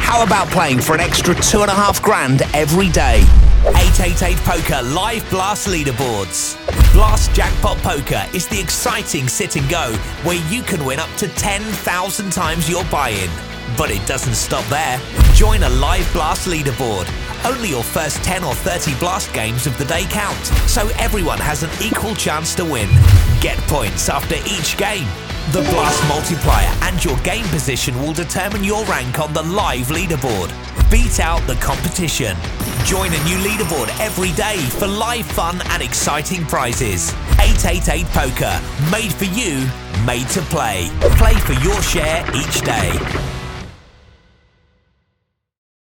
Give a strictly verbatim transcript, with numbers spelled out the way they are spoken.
How about playing for an extra two and a half grand every day? eight eight eight Poker Live Blast Leaderboards. Blast Jackpot Poker is the exciting sit and go where you can win up to ten thousand times your buy-in. But it doesn't stop there. Join a live Blast leaderboard. Only your first ten or thirty Blast games of the day count, so everyone has an equal chance to win. Get points after each game. The Blast multiplier and your game position will determine your rank on the live leaderboard. Beat out the competition. Join a new leaderboard every day for live fun and exciting prizes. eight eight eight Poker. Made for you, made to play. Play for your share each day.